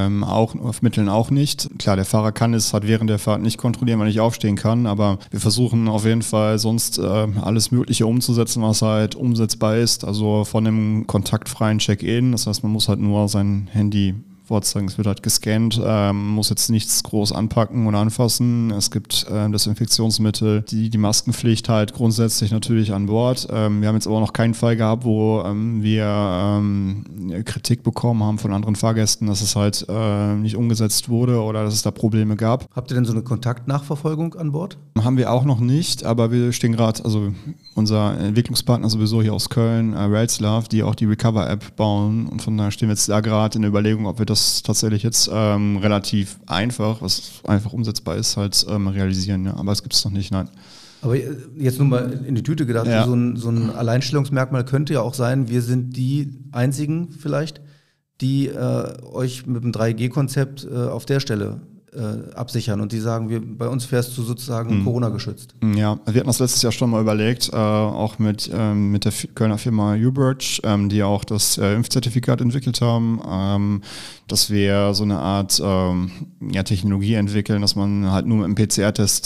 Mitteln auch nicht. Klar, der Fahrer kann es halt während der Fahrt nicht kontrollieren, weil er nicht aufstehen kann, aber wir versuchen auf jeden Fall sonst alles Mögliche umzusetzen, was halt umsetzbar ist. Also von einem kontaktfreien Check-in, das heißt, man muss halt nur sein Handy vorzeigen, es wird halt gescannt, muss jetzt nichts groß anpacken oder anfassen. Es gibt Desinfektionsmittel, die Maskenpflicht halt grundsätzlich natürlich an Bord. Wir haben jetzt aber noch keinen Fall gehabt, wo wir Kritik bekommen haben von anderen Fahrgästen, dass es halt nicht umgesetzt wurde oder dass es da Probleme gab. Habt ihr denn so eine Kontaktnachverfolgung an Bord? Haben wir auch noch nicht, aber wir stehen gerade, also unser Entwicklungspartner sowieso hier aus Köln, Railslove, die auch die Recover-App bauen und von daher stehen wir jetzt da gerade in der Überlegung, ob wir das tatsächlich jetzt relativ einfach, was einfach umsetzbar ist, halt realisieren. Ja. Aber es gibt es noch nicht, nein. Aber jetzt nur mal in die Tüte gedacht, ja. so ein Alleinstellungsmerkmal könnte ja auch sein, wir sind die Einzigen vielleicht, die euch mit dem 3G-Konzept auf der Stelle absichern und die sagen, bei uns fährst du sozusagen Corona geschützt. Ja, wir hatten das letztes Jahr schon mal überlegt, auch mit der Kölner Firma Ubridge, die auch das Impfzertifikat entwickelt haben, dass wir so eine Art Technologie entwickeln, dass man halt nur mit einem PCR-Test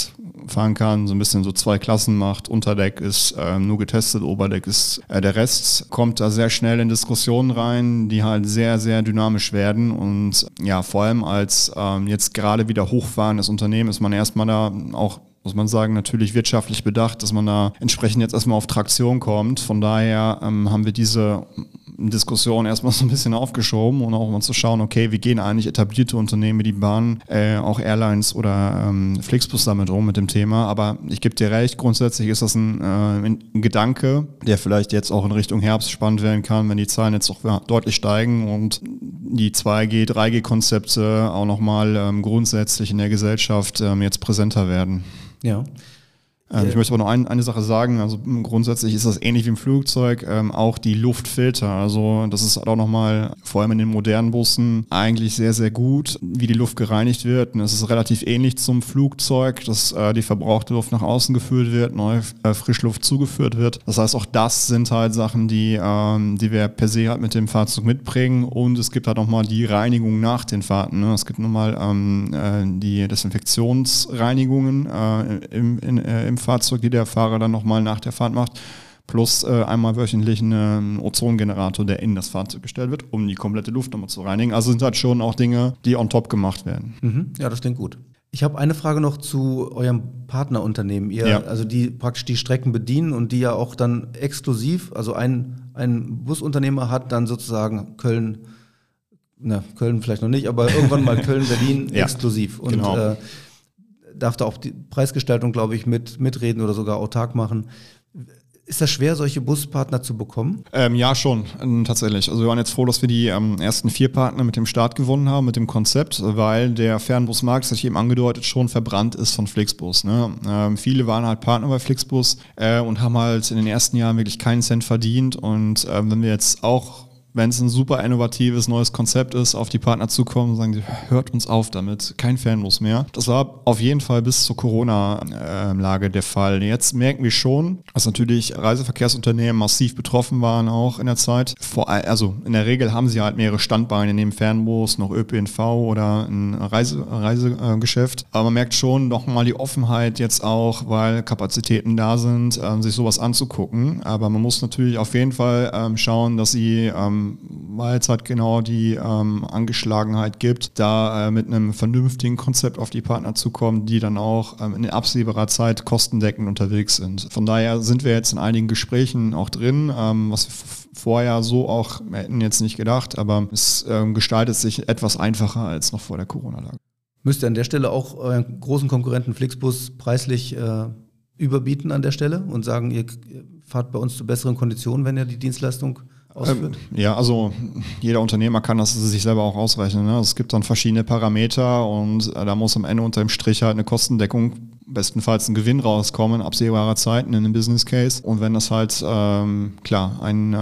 fahren kann, so ein bisschen so 2 Klassen macht. Unterdeck ist nur getestet, Oberdeck ist der Rest. Kommt da sehr schnell in Diskussionen rein, die halt sehr, sehr dynamisch werden. Und ja, vor allem als jetzt gerade wieder hochfahrendes Unternehmen ist man erstmal da auch, muss man sagen, natürlich wirtschaftlich bedacht, dass man da entsprechend jetzt erstmal auf Traktion kommt. Von daher haben wir diese Diskussion erstmal so ein bisschen aufgeschoben und auch mal zu schauen, okay, wie gehen eigentlich etablierte Unternehmen wie die Bahn, auch Airlines oder Flixbus damit um mit dem Thema. Aber ich gebe dir recht, grundsätzlich ist das ein Gedanke, der vielleicht jetzt auch in Richtung Herbst spannend werden kann, wenn die Zahlen jetzt auch deutlich steigen und die 2G, 3G-Konzepte auch nochmal grundsätzlich in der Gesellschaft jetzt präsenter werden. Ja. Ich möchte aber noch eine Sache sagen, also grundsätzlich ist das ähnlich wie im Flugzeug, auch die Luftfilter, also das ist auch nochmal, vor allem in den modernen Bussen, eigentlich sehr, sehr gut, wie die Luft gereinigt wird. Und es ist relativ ähnlich zum Flugzeug, dass die verbrauchte Luft nach außen geführt wird, neue Frischluft zugeführt wird. Das heißt, auch das sind halt Sachen, die wir per se halt mit dem Fahrzeug mitbringen, und es gibt halt nochmal die Reinigung nach den Fahrten. Ne? Es gibt nochmal die Desinfektionsreinigungen im Fahrzeug, die der Fahrer dann nochmal nach der Fahrt macht, plus einmal wöchentlich einen Ozongenerator, der in das Fahrzeug gestellt wird, um die komplette Luft nochmal zu reinigen. Also sind halt schon auch Dinge, die on top gemacht werden. Mhm. Ja, das klingt gut. Ich habe eine Frage noch zu eurem Partnerunternehmen, also die praktisch die Strecken bedienen und die ja auch dann exklusiv, also ein Busunternehmer hat dann sozusagen Köln vielleicht noch nicht, aber irgendwann mal Köln-Berlin exklusiv. Und genau. Darf da auch die Preisgestaltung, glaube ich, mitreden oder sogar autark machen. Ist das schwer, solche Buspartner zu bekommen? Ja, schon, tatsächlich. Also wir waren jetzt froh, dass wir die ersten 4 Partner mit dem Start gewonnen haben, mit dem Konzept, weil der Fernbusmarkt, das hatte ich eben angedeutet, schon verbrannt ist von Flixbus. Ne? Viele waren halt Partner bei Flixbus und haben halt in den ersten Jahren wirklich keinen Cent verdient. Und wenn wir jetzt auch, wenn es ein super innovatives neues Konzept ist, auf die Partner zukommen, sagen sie, hört uns auf damit, kein Fernbus mehr. Das war auf jeden Fall bis zur Corona-Lage der Fall. Jetzt merken wir schon, dass natürlich Reiseverkehrsunternehmen massiv betroffen waren auch in der Zeit. Also in der Regel haben sie halt mehrere Standbeine neben Fernbus, noch ÖPNV oder ein Reisegeschäft. Aber man merkt schon nochmal die Offenheit jetzt auch, weil Kapazitäten da sind, sich sowas anzugucken. Aber man muss natürlich auf jeden Fall schauen, dass sie weil es halt genau die Angeschlagenheit gibt, da mit einem vernünftigen Konzept auf die Partner zu kommen, die dann auch in absehbarer Zeit kostendeckend unterwegs sind. Von daher sind wir jetzt in einigen Gesprächen auch drin, was wir vorher so auch hätten jetzt nicht gedacht, aber es gestaltet sich etwas einfacher als noch vor der Corona-Lage. Müsst ihr an der Stelle auch euren großen Konkurrenten Flixbus preislich überbieten an der Stelle und sagen, ihr fahrt bei uns zu besseren Konditionen, wenn ihr die Dienstleistung ausführt? Ja, also jeder Unternehmer kann das sich selber auch ausrechnen. Ne? Es gibt dann verschiedene Parameter und da muss am Ende unter dem Strich halt eine Kostendeckung, bestenfalls ein Gewinn rauskommen, absehbarer Zeiten in einem Business Case. Und wenn das halt, klar,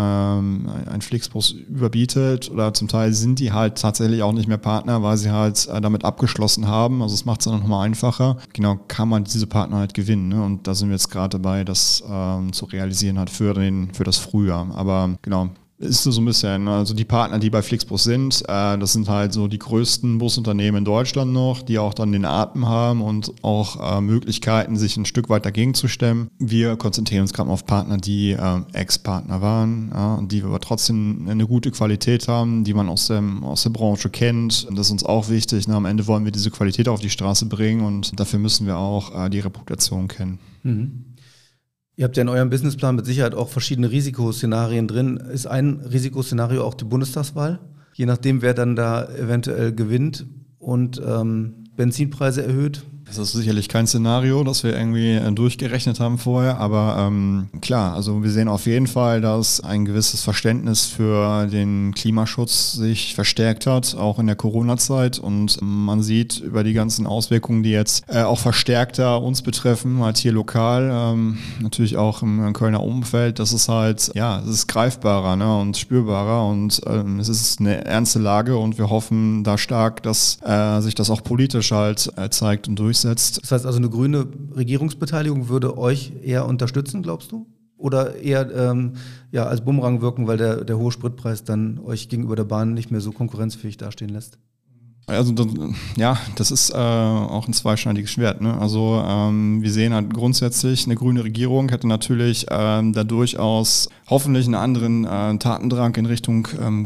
ein Flixbus überbietet oder zum Teil sind die halt tatsächlich auch nicht mehr Partner, weil sie halt damit abgeschlossen haben. Also es macht es dann nochmal einfacher. Genau, kann man diese Partner halt gewinnen. Ne? Und da sind wir jetzt gerade dabei, das zu realisieren halt für das Frühjahr. Aber genau, ist so ein bisschen, also die Partner, die bei Flixbus sind, das sind halt so die größten Busunternehmen in Deutschland noch, die auch dann den Atem haben und auch Möglichkeiten, sich ein Stück weit dagegen zu stemmen. Wir konzentrieren uns gerade auf Partner, die Ex-Partner waren, die aber trotzdem eine gute Qualität haben, die man aus der Branche kennt. Und das ist uns auch wichtig. Am Ende wollen wir diese Qualität auf die Straße bringen und dafür müssen wir auch die Reputation kennen. Mhm. Ihr habt ja in eurem Businessplan mit Sicherheit auch verschiedene Risikoszenarien drin. Ist ein Risikoszenario auch die Bundestagswahl? Je nachdem, wer dann da eventuell gewinnt und Benzinpreise erhöht? Das ist sicherlich kein Szenario, das wir irgendwie durchgerechnet haben vorher, aber klar, also wir sehen auf jeden Fall, dass ein gewisses Verständnis für den Klimaschutz sich verstärkt hat, auch in der Corona-Zeit, und man sieht über die ganzen Auswirkungen, die jetzt auch verstärkter uns betreffen, halt hier lokal, natürlich auch im Kölner Umfeld, das ist halt, ja, es ist greifbarer, ne, und spürbarer, und es ist eine ernste Lage und wir hoffen da stark, dass sich das auch politisch halt zeigt und durchsetzt. Das heißt also, eine grüne Regierungsbeteiligung würde euch eher unterstützen, glaubst du? Oder eher als Bumerang wirken, weil der hohe Spritpreis dann euch gegenüber der Bahn nicht mehr so konkurrenzfähig dastehen lässt? Also das ist auch ein zweischneidiges Schwert. Ne? Also wir sehen halt grundsätzlich, eine grüne Regierung hätte natürlich da durchaus hoffentlich einen anderen Tatendrang in Richtung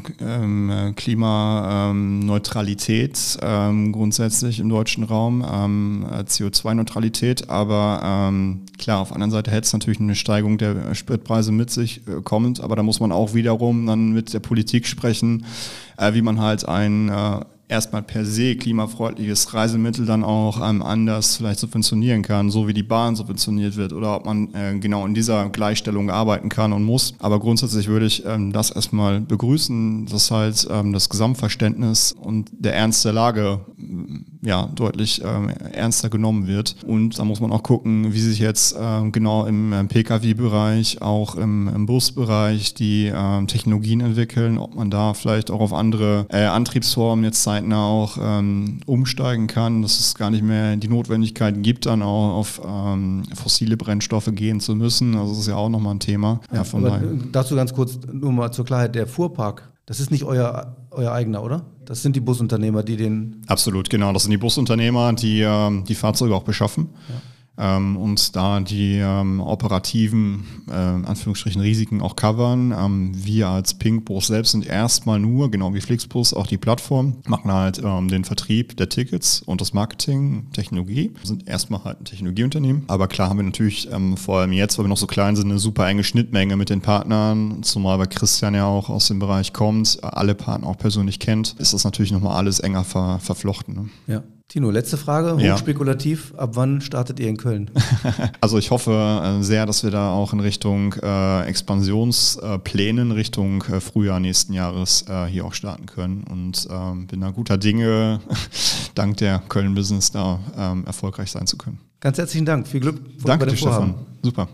Klimaneutralität grundsätzlich im deutschen Raum, CO2-Neutralität. Aber klar, auf der anderen Seite hätte es natürlich eine Steigerung der Spritpreise mit sich kommt. Aber da muss man auch wiederum dann mit der Politik sprechen, wie man halt ein erstmal per se klimafreundliches Reisemittel dann auch anders vielleicht subventionieren kann, so wie die Bahn subventioniert wird, oder ob man genau in dieser Gleichstellung arbeiten kann und muss. Aber grundsätzlich würde ich das erstmal begrüßen, dass halt das Gesamtverständnis und der Ernst der Lage deutlich ernster genommen wird. Und da muss man auch gucken, wie sich jetzt genau im Pkw-Bereich, auch im Busbereich die Technologien entwickeln, ob man da vielleicht auch auf andere Antriebsformen jetzt zeitnah auch umsteigen kann, dass es gar nicht mehr die Notwendigkeit gibt, dann auch auf fossile Brennstoffe gehen zu müssen. Also das ist ja auch nochmal ein Thema. Ja, von daher. Dazu ganz kurz, nur mal zur Klarheit, der Fuhrpark, das ist nicht euer eigener, oder? Das sind die Busunternehmer, die den... Absolut, genau. Das sind die Busunternehmer, die die Fahrzeuge auch beschaffen. Ja. Und da die operativen Anführungsstrichen Risiken auch covern. Wir als Pinkbus selbst sind erstmal nur, genau wie Flixbus, auch die Plattform, machen halt den Vertrieb der Tickets und das Marketing, Technologie. Wir sind erstmal halt ein Technologieunternehmen. Aber klar haben wir natürlich vor allem jetzt, weil wir noch so klein sind, eine super enge Schnittmenge mit den Partnern. Zumal bei Christian ja auch aus dem Bereich kommt, alle Partner auch persönlich kennt, ist das natürlich nochmal alles enger verflochten. Ne? Ja. Tino, letzte Frage, hochspekulativ. Ab wann startet ihr in Köln? Also ich hoffe sehr, dass wir da auch in Richtung Expansionsplänen, Richtung Frühjahr nächsten Jahres hier auch starten können. Und bin da guter Dinge, dank der Köln Business da erfolgreich sein zu können. Ganz herzlichen Dank. Viel Glück bei dem Vorhaben. Stefan. Super.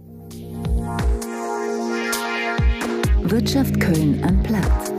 Wirtschaft Köln am Platz.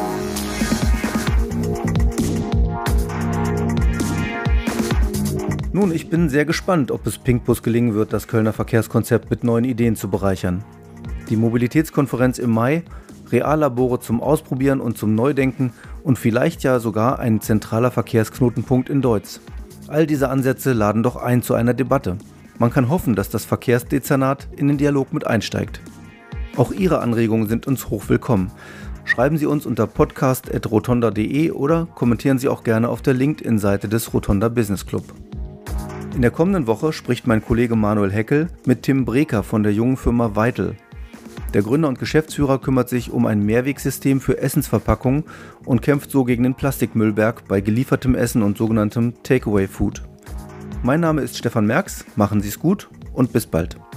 Nun, ich bin sehr gespannt, ob es Pinkbus gelingen wird, das Kölner Verkehrskonzept mit neuen Ideen zu bereichern. Die Mobilitätskonferenz im Mai, Reallabore zum Ausprobieren und zum Neudenken und vielleicht ja sogar ein zentraler Verkehrsknotenpunkt in Deutz. All diese Ansätze laden doch ein zu einer Debatte. Man kann hoffen, dass das Verkehrsdezernat in den Dialog mit einsteigt. Auch Ihre Anregungen sind uns hochwillkommen. Schreiben Sie uns unter podcast@rotonda.de oder kommentieren Sie auch gerne auf der LinkedIn-Seite des Rotonda Business Club. In der kommenden Woche spricht mein Kollege Manuel Heckel mit Tim Breker von der jungen Firma Weitel. Der Gründer und Geschäftsführer kümmert sich um ein Mehrwegsystem für Essensverpackungen und kämpft so gegen den Plastikmüllberg bei geliefertem Essen und sogenanntem Takeaway-Food. Mein Name ist Stefan Merx, machen Sie es gut und bis bald.